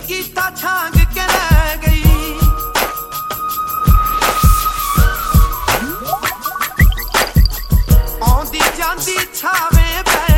ਕੀਤਾ ਛਾਂਗ ਕੇ ਲੈ ਗਈ। ਆਉਂਦੀ ਜਾਂਦੀ ਛਾਵੇਂ